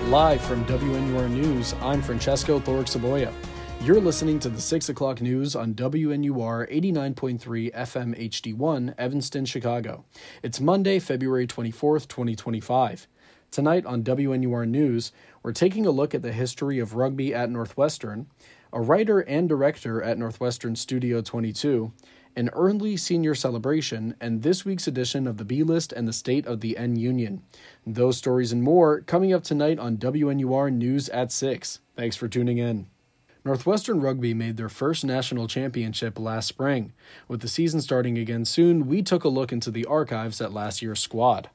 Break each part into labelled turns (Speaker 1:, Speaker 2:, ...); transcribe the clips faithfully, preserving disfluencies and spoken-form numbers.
Speaker 1: Live from W N U R News, I'm Francesco Thoric-Saboya. You're listening to the six o'clock news on W N U R eighty-nine point three F M H D one, Evanston, Chicago. It's Monday, February twenty-fourth, twenty twenty-five. Tonight on W N U R News, we're taking a look at the history of rugby at Northwestern, a writer and director at Northwestern Studio twenty-two, an early senior celebration, and this week's edition of the B-List and the State of the N Union. Those stories and more coming up tonight on W N U R News at six. Thanks for tuning in. Northwestern Rugby made their first national championship last spring. With the season starting again soon, we took a look into the archives at last year's squad.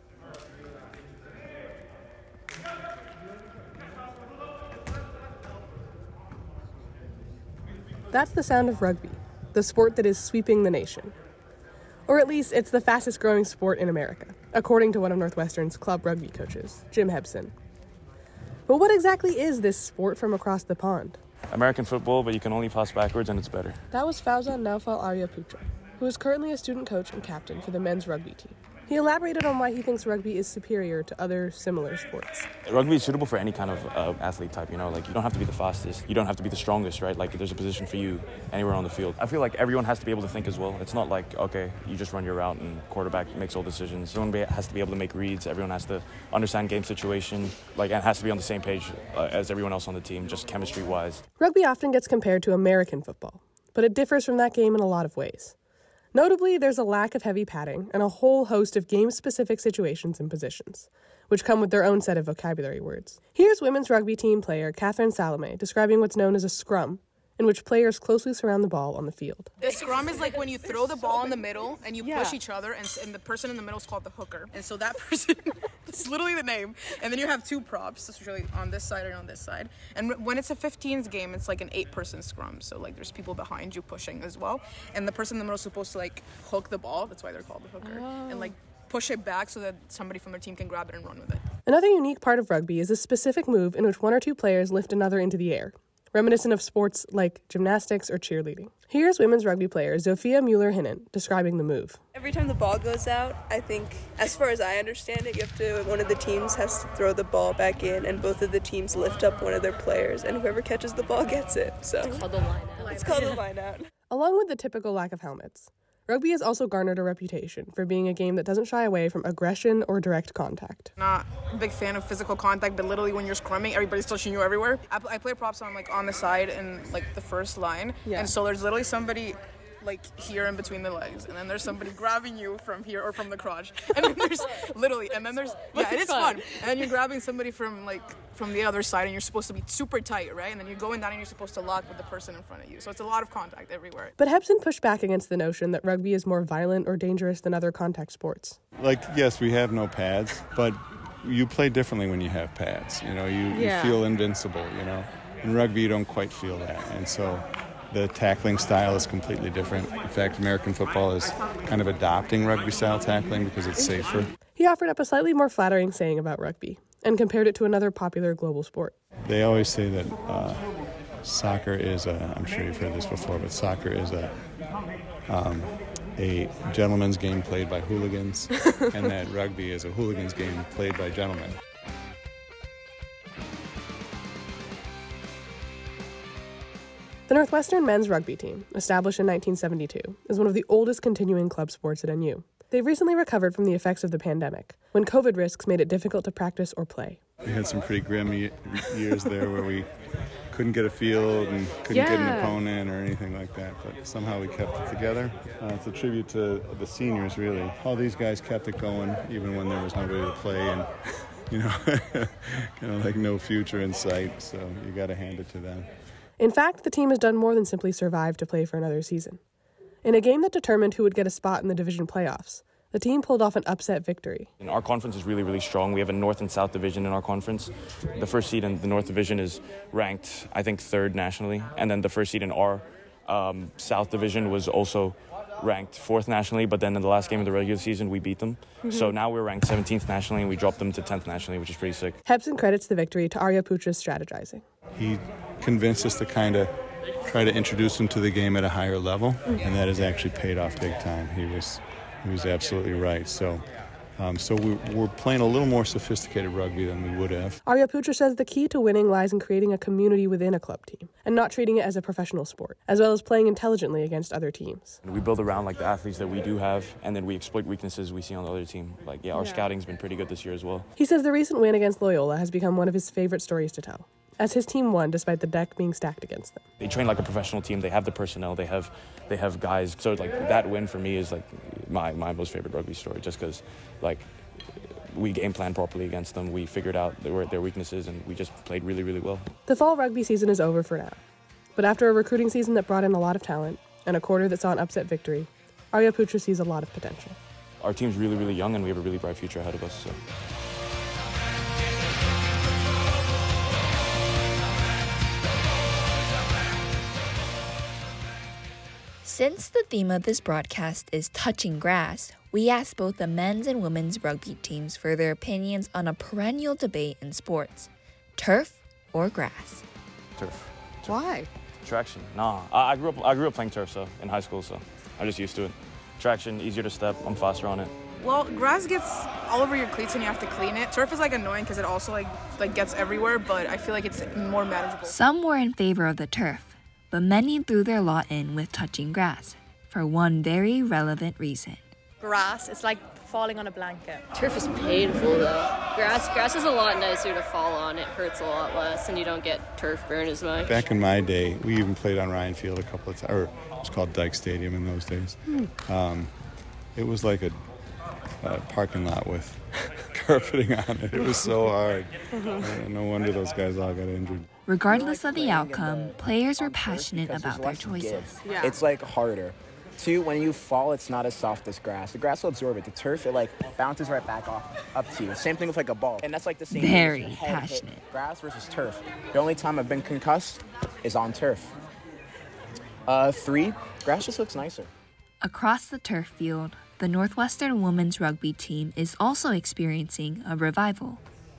Speaker 2: That's the sound of rugby, the sport that is sweeping the nation. Or at least it's the fastest growing sport in America, according to one of Northwestern's club rugby coaches, Jim Hebson. But what exactly is this sport from across the pond?
Speaker 3: American football, but you can only pass backwards and it's better.
Speaker 2: That was Fauzan Naufal Aryaputra, who is currently a student coach and captain for the men's rugby team. He elaborated on why he thinks rugby is superior to other similar sports.
Speaker 3: Rugby is suitable for any kind of uh, athlete type, you know, like you don't have to be the fastest, you don't have to be the strongest, right? Like there's a position for you anywhere on the field. I feel like everyone has to be able to think as well. It's not like, okay, you just run your route and quarterback makes all decisions. Everyone has to be able to make reads, everyone has to understand game situation, like, and has to be on the same page uh, as everyone else on the team, just chemistry-wise.
Speaker 2: Rugby often gets compared to American football, but it differs from that game in a lot of ways. Notably, there's a lack of heavy padding and a whole host of game-specific situations and positions, which come with their own set of vocabulary words. Here's women's rugby team player Catherine Salome describing what's known as a scrum, in which players closely surround the ball on the field.
Speaker 4: The scrum is like when you throw the ball in the middle and you yeah. push each other, and, and the person in the middle is called the hooker. And so that person, it's literally the name. And then you have two props, that's usually on this side and on this side. And when it's a fifteens game, it's like an eight-person scrum. So like there's people behind you pushing as well. And the person in the middle is supposed to like hook the ball. That's why they're called the hooker. Oh. And like push it back so that somebody from their team can grab it and run with it.
Speaker 2: Another unique part of rugby is a specific move in which one or two players lift another into the air, reminiscent of sports like gymnastics or cheerleading. Here's women's rugby player Zofia Mueller-Hinnant describing the move.
Speaker 5: Every time the ball goes out, I think, as far as I understand it, you have to, one of the teams has to throw the ball back in, and both of the teams lift up one of their players, and whoever catches the ball gets it. So
Speaker 6: it's called the line out.
Speaker 5: It's called the line out.
Speaker 2: Along with the typical lack of helmets, rugby has also garnered a reputation for being a game that doesn't shy away from aggression or direct contact.
Speaker 4: Not a big fan of physical contact, but literally when you're scrumming, everybody's touching you everywhere. I, I play props on like on the side and like the first line, yeah. And so there's literally somebody like here in between the legs, and then there's somebody grabbing you from here or from the crotch, and then there's literally, and then there's yeah, it is fun. And then you're grabbing somebody from like from the other side, and you're supposed to be super tight, right? And then you're going down, and you're supposed to lock with the person in front of you. So it's a lot of contact everywhere.
Speaker 2: But Hebson pushed back against the notion that rugby is more violent or dangerous than other contact sports.
Speaker 7: Like, yes, we have no pads, but you play differently when you have pads. You know, you, yeah. you feel invincible. You know, in rugby you don't quite feel that, and so the tackling style is completely different. In fact, American football is kind of adopting rugby-style tackling because it's safer.
Speaker 2: He offered up a slightly more flattering saying about rugby and compared it to another popular global sport.
Speaker 7: They always say that uh, soccer is a, I'm sure you've heard this before, but soccer is a um, a gentleman's game played by hooligans, and that rugby is a hooligan's game played by gentlemen.
Speaker 2: The Northwestern men's rugby team, established in nineteen seventy-two, is one of the oldest continuing club sports at N U. They've recently recovered from the effects of the pandemic, when COVID risks made it difficult to practice or play.
Speaker 7: We had some pretty grim ye- years there where we couldn't get a field and couldn't yeah. get an opponent or anything like that, but somehow we kept it together. Uh, it's a tribute to the seniors, really. All these guys kept it going, even when there was nobody to play, and you know, kind of like no future in sight, so you got to hand it to them.
Speaker 2: In fact, the team has done more than simply survive to play for another season. In a game that determined who would get a spot in the division playoffs, the team pulled off an upset victory.
Speaker 3: And our conference is really, really strong. We have a North and South division in our conference. The first seed in the North division is ranked, I think, third nationally. And then the first seed in our um, South division was also ranked fourth nationally, but then in the last game of the regular season, we beat them. Mm-hmm. So now we're ranked seventeenth nationally, and we dropped them to tenth nationally, which is pretty sick.
Speaker 2: Hebson credits the victory to Aryaputra's strategizing.
Speaker 7: He convinced us to kind of try to introduce him to the game at a higher level, mm-hmm. and that has actually paid off big time. He was he was absolutely right. So Um, so we, we're playing a little more sophisticated rugby than we would have.
Speaker 2: Arya-Putra says the key to winning lies in creating a community within a club team and not treating it as a professional sport, as well as playing intelligently against other teams.
Speaker 3: We build around like the athletes that we do have, and then we exploit weaknesses we see on the other team. Like, yeah, our yeah. scouting's been pretty good this year as well.
Speaker 2: He says the recent win against Loyola has become one of his favorite stories to tell, as his team won despite the deck being stacked against them.
Speaker 3: They train like a professional team. They have the personnel. They have they have guys. So like that win for me is like my, my most favorite rugby story, just because like we game planned properly against them. We figured out their, their weaknesses, and we just played really, really well.
Speaker 2: The fall rugby season is over for now. But after a recruiting season that brought in a lot of talent and a quarter that saw an upset victory, Arya-Putra sees a lot of potential.
Speaker 3: Our team's really, really young, and we have a really bright future ahead of us. So.
Speaker 6: Since the theme of this broadcast is touching grass, we asked both the men's and women's rugby teams for their opinions on a perennial debate in sports: turf or grass.
Speaker 3: Turf. turf.
Speaker 8: Why?
Speaker 3: Traction. Nah, I, I grew up. I grew up playing turf, so in high school, so I'm just used to it. Traction, easier to step. I'm faster on it.
Speaker 4: Well, grass gets all over your cleats and you have to clean it. Turf is like annoying because it also like like gets everywhere, but I feel like it's more manageable.
Speaker 6: Some were in favor of the turf, but many threw their lot in with touching grass for one very relevant reason.
Speaker 9: Grass, it's like falling on a blanket.
Speaker 10: Turf is painful though. Grass grass is a lot nicer to fall on. It hurts a lot less and you don't get turf burn as much.
Speaker 7: Back in my day, we even played on Ryan Field a couple of times, or it was called Dyke Stadium in those days. Hmm. Um, it was like a, a parking lot with carpeting on it. It was so hard. uh, no wonder those guys all got injured.
Speaker 6: Regardless of the outcome, players were passionate about their choices.
Speaker 11: Yeah. It's like harder. Two, when you fall, it's not as soft as grass. The grass will absorb it. The turf, it like bounces right back off up to you. Same thing with like a ball. And that's like the same
Speaker 6: Very
Speaker 11: thing.
Speaker 6: passionate.
Speaker 11: Grass versus turf. The only time I've been concussed is on turf. Uh, three, grass just looks nicer.
Speaker 6: Across the turf field, the Northwestern women's rugby team is also experiencing a revival.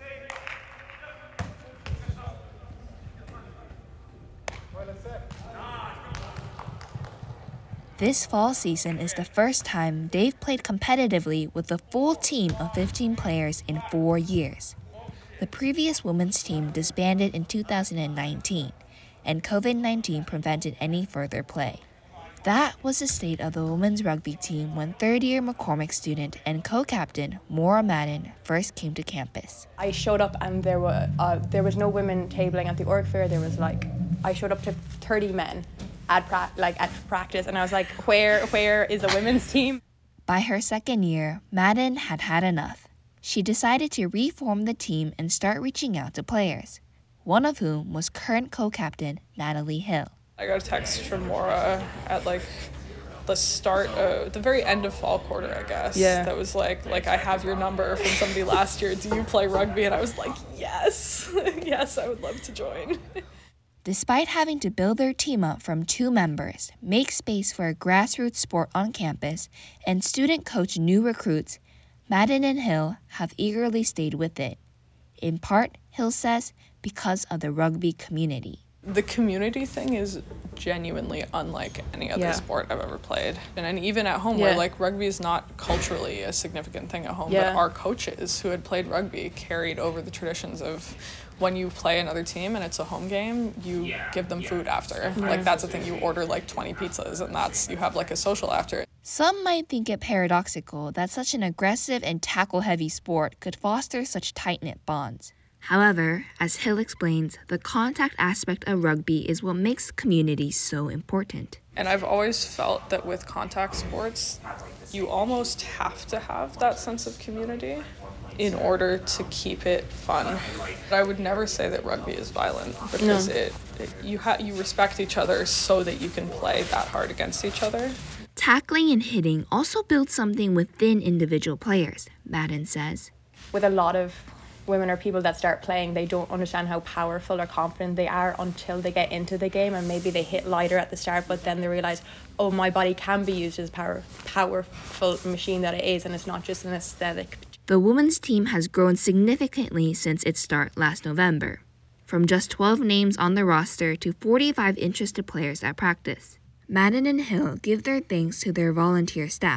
Speaker 6: This fall season is the first time they've played competitively with a full team of fifteen players in four years. The previous women's team disbanded in two thousand nineteen, and covid nineteen prevented any further play. That was the state of the women's rugby team when third-year McCormick student and co-captain Maura Madden first came to campus.
Speaker 12: I showed up and there were uh, there was no women tabling at the org fair. There was like, I showed up to thirty men. At pra- like at practice, and I was like, where where is a women's team?
Speaker 6: By her second year, Madden had had enough. She decided to reform the team and start reaching out to players, one of whom was current co-captain Natalie Hill.
Speaker 13: I got a text from Maura at like the start, uh, the very end of fall quarter, I guess.
Speaker 12: Yeah.
Speaker 13: That was like, like I have your number from somebody last year. Do you play rugby? And I was like, yes, yes, I would love to join.
Speaker 6: Despite having to build their team up from two members, make space for a grassroots sport on campus, and student coach new recruits, Madden and Hill have eagerly stayed with it. In part, Hill says, because of the rugby community.
Speaker 13: The community thing is genuinely unlike any other
Speaker 12: yeah.
Speaker 13: sport I've ever played. And, and even at home,
Speaker 12: yeah.
Speaker 13: where like rugby is not culturally a significant thing at home,
Speaker 12: yeah.
Speaker 13: but our coaches who had played rugby carried over the traditions of when you play another team and it's a home game, you yeah. give them food after. Mm-hmm. Like that's the thing, you order like twenty pizzas and that's, you have like a social after.
Speaker 6: Some might think it paradoxical that such an aggressive and tackle-heavy sport could foster such tight-knit bonds. However, as Hill explains, the contact aspect of rugby is what makes communities so important.
Speaker 13: And I've always felt that with contact sports, you almost have to have that sense of community in order to keep it fun. I would never say that rugby is violent because no. it, it you ha- you respect each other so that you can play that hard against each other.
Speaker 6: Tackling and hitting also builds something within individual players, Madden says.
Speaker 12: With a lot of women or people that start playing, they don't understand how powerful or confident they are until they get into the game, and maybe they hit lighter at the start, but then they realize, oh, my body can be used as a power, powerful machine that it is, and it's not just an aesthetic.
Speaker 6: The women's team has grown significantly since its start last November, from just twelve names on the roster to forty-five interested players at practice. Madden and Hill give their thanks to their volunteer staff,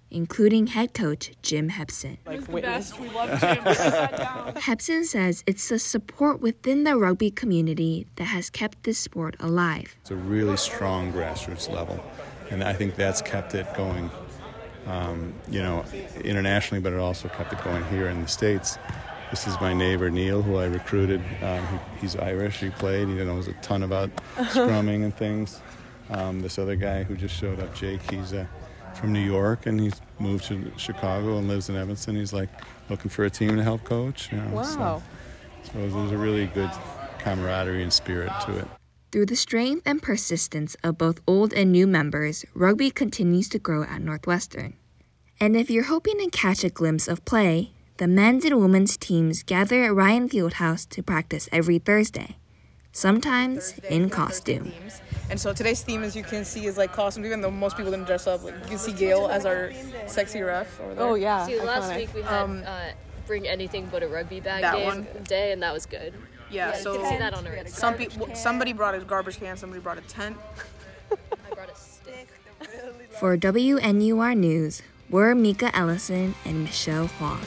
Speaker 6: including head coach Jim Hepson.
Speaker 13: Like, the best. We love Jim.
Speaker 6: Hepson says it's the support within the rugby community that has kept this sport alive.
Speaker 7: It's a really strong grassroots level, and I think that's kept it going, um, you know, internationally, but it also kept it going here in the States. This is my neighbor, Neil, who I recruited. Um, he, he's Irish. He played. He knows a ton about scrumming and things. Um, this other guy who just showed up, Jake, he's uh, from New York, and he's moved to Chicago and lives in Evanston. He's, like, looking for a team to help coach. You know,
Speaker 2: wow.
Speaker 7: So, so there's a really good camaraderie and spirit to it.
Speaker 6: Through the strength and persistence of both old and new members, rugby continues to grow at Northwestern. And if you're hoping to catch a glimpse of play, the men's and women's teams gather at Ryan Fieldhouse to practice every Thursday, sometimes Thursday, in costume.
Speaker 4: And so today's theme, as you can see, is like costume, even though most people didn't dress up. Like you can see Gail as our sexy ref over there.
Speaker 2: Oh, yeah.
Speaker 10: See, last
Speaker 2: iconic.
Speaker 10: week we had
Speaker 4: Um,
Speaker 10: uh, Bring Anything But a Rugby Bag
Speaker 4: that
Speaker 10: game
Speaker 4: one.
Speaker 10: day, and that was good.
Speaker 4: Yeah,
Speaker 10: Yeah,
Speaker 4: so
Speaker 10: you can see that on our Instagram.
Speaker 4: some people, somebody brought a garbage can, somebody brought a tent.
Speaker 10: I brought a stick.
Speaker 6: For W N U R News, we're Mika Ellison and Michelle Huang.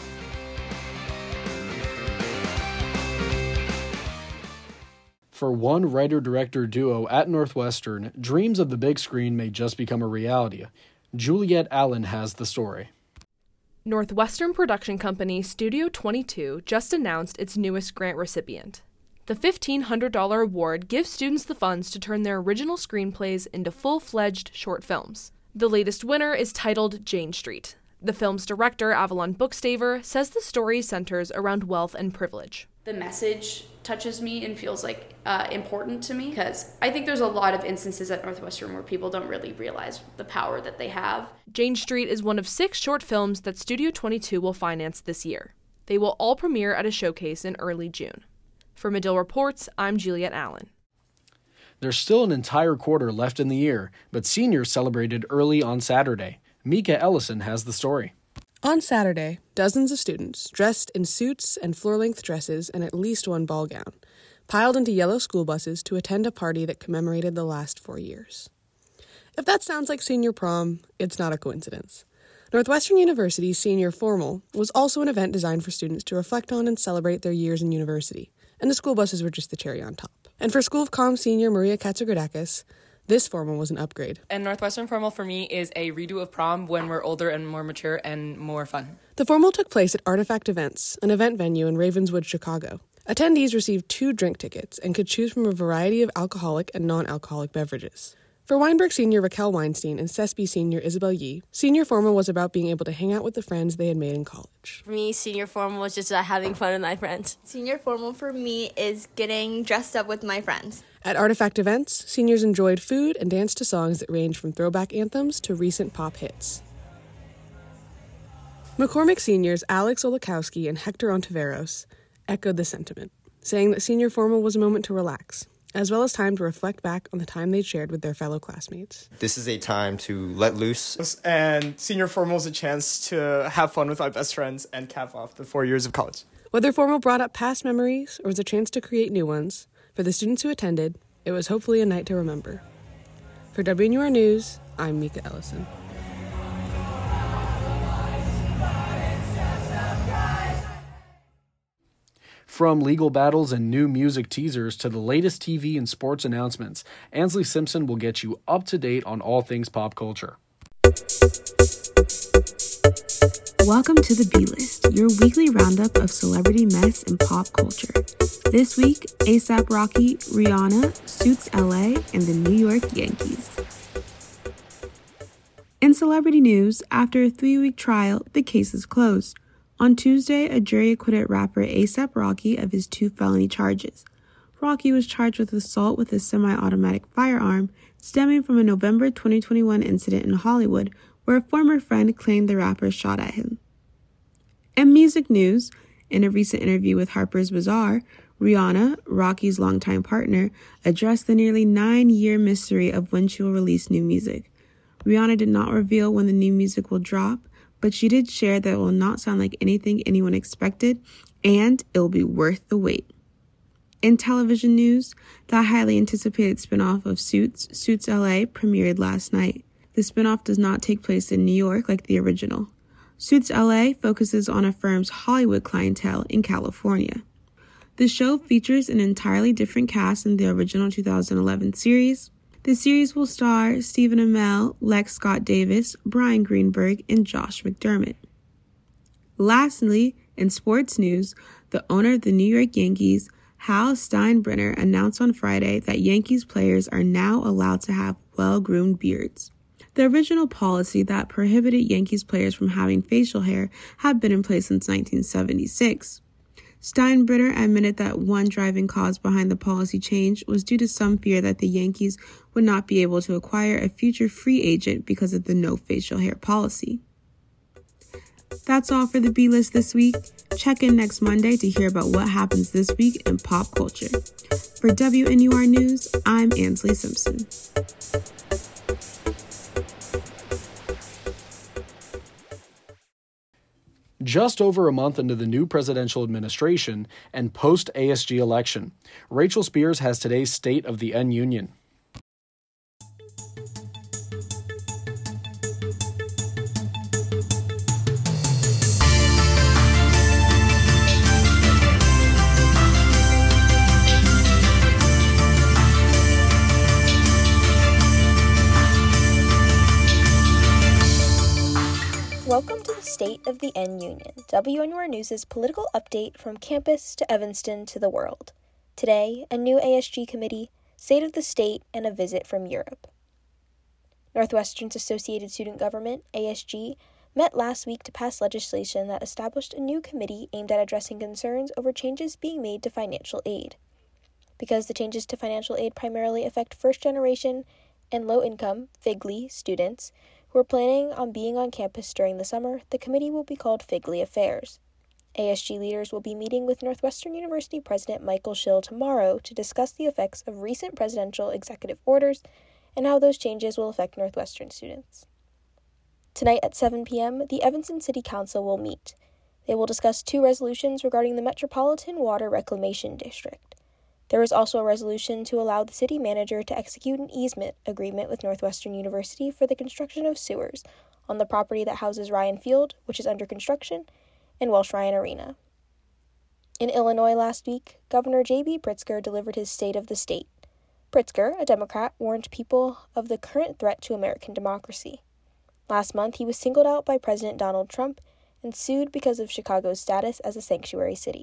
Speaker 1: For one writer-director duo at Northwestern, dreams of the big screen may just become a reality. Juliet Allen has the story.
Speaker 8: Northwestern production company Studio twenty-two just announced its newest grant recipient. The fifteen hundred dollars award gives students the funds to turn their original screenplays into full-fledged short films. The latest winner is titled Jane Street. The film's director, Avalon Bookstaver, says the story centers around wealth and privilege.
Speaker 14: The message touches me and feels like uh, important to me because I think there's a lot of instances at Northwestern where people don't really realize the power that they have.
Speaker 8: Jane Street is one of six short films that Studio twenty-two will finance this year. They will all premiere at a showcase in early June. For Medill Reports, I'm Juliet Allen.
Speaker 1: There's still an entire quarter left in the year, but seniors celebrated early on Saturday. Mika Ellison has the story.
Speaker 2: On Saturday, dozens of students, dressed in suits and floor-length dresses and at least one ball gown, piled into yellow school buses to attend a party that commemorated the last four years. If that sounds like senior prom, it's not a coincidence. Northwestern University's Senior Formal was also an event designed for students to reflect on and celebrate their years in university, and the school buses were just the cherry on top. And for School of Comm senior Maria Katsugradakis, this formal was an upgrade.
Speaker 15: And Northwestern Formal for me is a redo of prom when we're older and more mature and more fun.
Speaker 2: The formal took place at Artifact Events, an event venue in Ravenswood, Chicago. Attendees received two drink tickets and could choose from a variety of alcoholic and non-alcoholic beverages. For Weinberg senior Raquel Weinstein and Cesby senior Isabel Yee, Senior Formal was about being able to hang out with the friends they had made in college.
Speaker 16: For me, Senior Formal was just about having fun with my friends.
Speaker 17: Senior Formal for me is getting dressed up with my friends.
Speaker 2: At Artifact Events, seniors enjoyed food and danced to songs that range from throwback anthems to recent pop hits. McCormick seniors Alex Olakowski and Hector Ontiveros echoed the sentiment, saying that Senior Formal was a moment to relax, as well as time to reflect back on the time they'd shared with their fellow classmates.
Speaker 18: This is a time to let loose.
Speaker 19: And Senior Formal is a chance to have fun with my best friends and cap off the four years of college.
Speaker 2: Whether Formal brought up past memories or was a chance to create new ones, for the students who attended, it was hopefully a night to remember. For W N U R News, I'm Mika Ellison.
Speaker 1: From legal battles and new music teasers to the latest T V and sports announcements, Ansley Simpson will get you up to date on all things pop culture.
Speaker 20: Welcome to the B-List, your weekly roundup of celebrity mess and pop culture. This week, A$AP Rocky, Rihanna, Suits L A, and the New York Yankees. In celebrity news, after a three-week trial, the case is closed. On Tuesday, a jury acquitted rapper A$AP Rocky of his two felony charges. Rocky was charged with assault with a semi-automatic firearm stemming from a November twenty twenty-one incident in Hollywood where a former friend claimed the rapper shot at him. In music news, in a recent interview with Harper's Bazaar, Rihanna, Rocky's longtime partner, addressed the nearly nine-year mystery of when she will release new music. Rihanna did not reveal when the new music will drop, but she did share that it will not sound like anything anyone expected, and it will be worth the wait. In television news, the highly anticipated spinoff of Suits, Suits L A, premiered last night. The the spinoff does not take place in New York like the original. Suits L A focuses on a firm's Hollywood clientele in California. The show features an entirely different cast than the original two thousand eleven series. The series will star Stephen Amell, Lex Scott Davis, Brian Greenberg, and Josh McDermott. Lastly, in sports news, the owner of the New York Yankees, Hal Steinbrenner, announced on Friday that Yankees players are now allowed to have well-groomed beards. The original policy that prohibited Yankees players from having facial hair had been in place since nineteen seventy-six. Steinbrenner admitted that one driving cause behind the policy change was due to some fear that the Yankees would not be able to acquire a future free agent because of the no facial hair policy. That's all for the B-List this week. Check in next Monday to hear about what happens this week in pop culture. For W N U R News, I'm Ansley Simpson.
Speaker 1: Just over a month into the new presidential administration and post-A S G election, Rachel Spears has today's State of the N Union.
Speaker 21: Welcome to the State of the N Union, W N U R News' political update from campus to Evanston to the world. Today, a new A S G committee, State of the State, and a visit from Europe. Northwestern's Associated Student Government, A S G, met last week to pass legislation that established a new committee aimed at addressing concerns over changes being made to financial aid. Because the changes to financial aid primarily affect first-generation and low-income, FIGLY, students, who are planning on being on campus during the summer, the committee will be called FIGLY Affairs. A S G leaders will be meeting with Northwestern University President Michael Schill tomorrow to discuss the effects of recent presidential executive orders and how those changes will affect Northwestern students. Tonight at seven p.m., the Evanston City Council will meet. They will discuss two resolutions regarding the Metropolitan Water Reclamation District. There is also a resolution to allow the city manager to execute an easement agreement with Northwestern University for the construction of sewers on the property that houses Ryan Field, which is under construction, and Welsh Ryan Arena. In Illinois last week, Governor J B Pritzker delivered his State of the State. Pritzker, a Democrat, warned people of the current threat to American democracy. Last month, he was singled out by President Donald Trump and sued because of Chicago's status as a sanctuary city.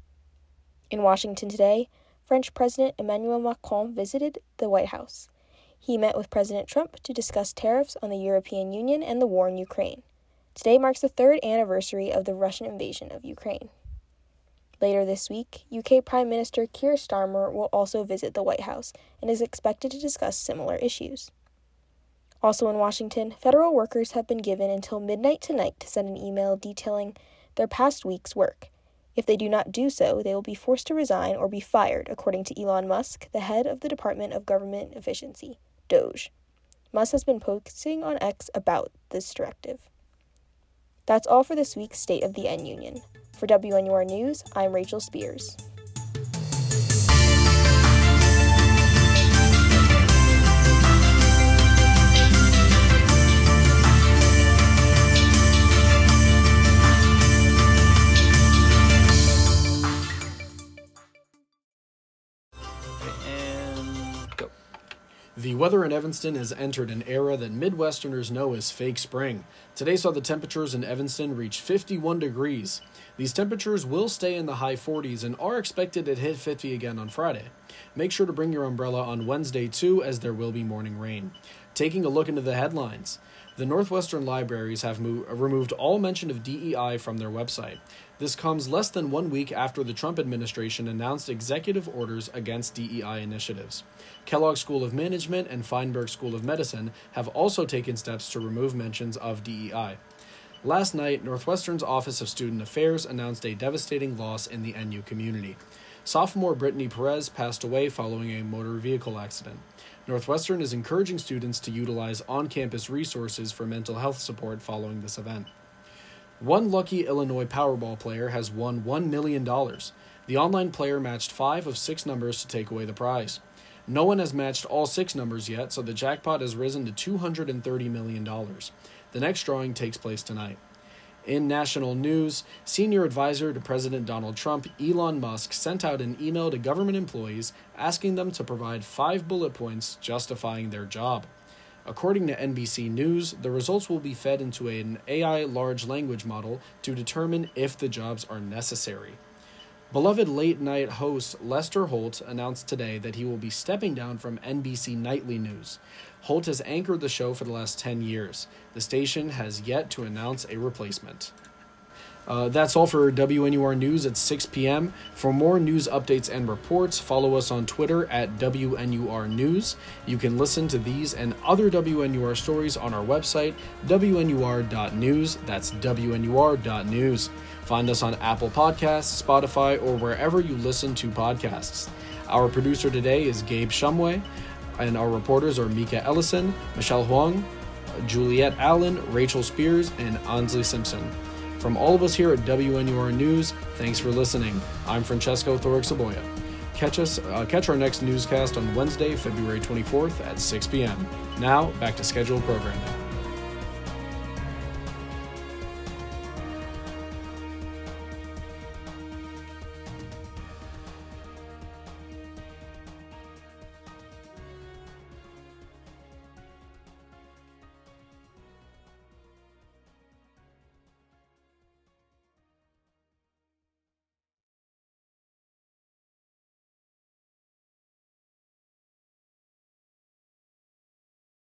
Speaker 21: In Washington today, French President Emmanuel Macron visited the White House. He met with President Trump to discuss tariffs on the European Union and the war in Ukraine. Today marks the third anniversary of the Russian invasion of Ukraine. Later this week, U K Prime Minister Keir Starmer will also visit the White House and is expected to discuss similar issues. Also in Washington, federal workers have been given until midnight tonight to send an email detailing their past week's work. If they do not do so, they will be forced to resign or be fired, according to Elon Musk, the head of the Department of Government Efficiency, DOGE. Musk has been posting on X about this directive. That's all for this week's State of the N Union. For W N U R News, I'm Rachel Spears.
Speaker 1: The weather in Evanston has entered an era that Midwesterners know as fake spring. Today saw the temperatures in Evanston reach fifty-one degrees. These temperatures will stay in the high forties and are expected to hit fifty again on Friday. Make sure to bring your umbrella on Wednesday too, as there will be morning rain. Taking a look into the headlines. The Northwestern Libraries have mo- removed all mention of D E I from their website. This comes less than one week after the Trump administration announced executive orders against D E I initiatives. Kellogg School of Management and Feinberg School of Medicine have also taken steps to remove mentions of D E I. Last night, Northwestern's Office of Student Affairs announced a devastating loss in the N U community. Sophomore Brittany Perez passed away following a motor vehicle accident. Northwestern is encouraging students to utilize on-campus resources for mental health support following this event. One lucky Illinois Powerball player has won one million dollars. The online player matched five of six numbers to take away the prize. No one has matched all six numbers yet, so the jackpot has risen to two hundred thirty million dollars. The next drawing takes place tonight. In national news, senior advisor to President Donald Trump, Elon Musk, sent out an email to government employees asking them to provide five bullet points justifying their job. According to N B C News, the results will be fed into an A I large language model to determine if the jobs are necessary. Beloved late-night host Lester Holt announced today that he will be stepping down from N B C Nightly News. Holt has anchored the show for the last ten years. The station has yet to announce a replacement. Uh, that's all for W N U R News at six p.m. For more news updates and reports, follow us on Twitter at W N U R News. You can listen to these and other W N U R stories on our website, W N U R dot news. That's W N U R dot news. Find us on Apple Podcasts, Spotify, or wherever you listen to podcasts. Our producer today is Gabe Shumway, and our reporters are Mika Ellison, Michelle Huang, Juliette Allen, Rachel Spears, and Ansley Simpson. From all of us here at W N U R News, thanks for listening. I'm Francesco Thoric-Saboya. Catch us, uh, catch our next newscast on Wednesday, February twenty-fourth at six p.m. Now, back to scheduled programming.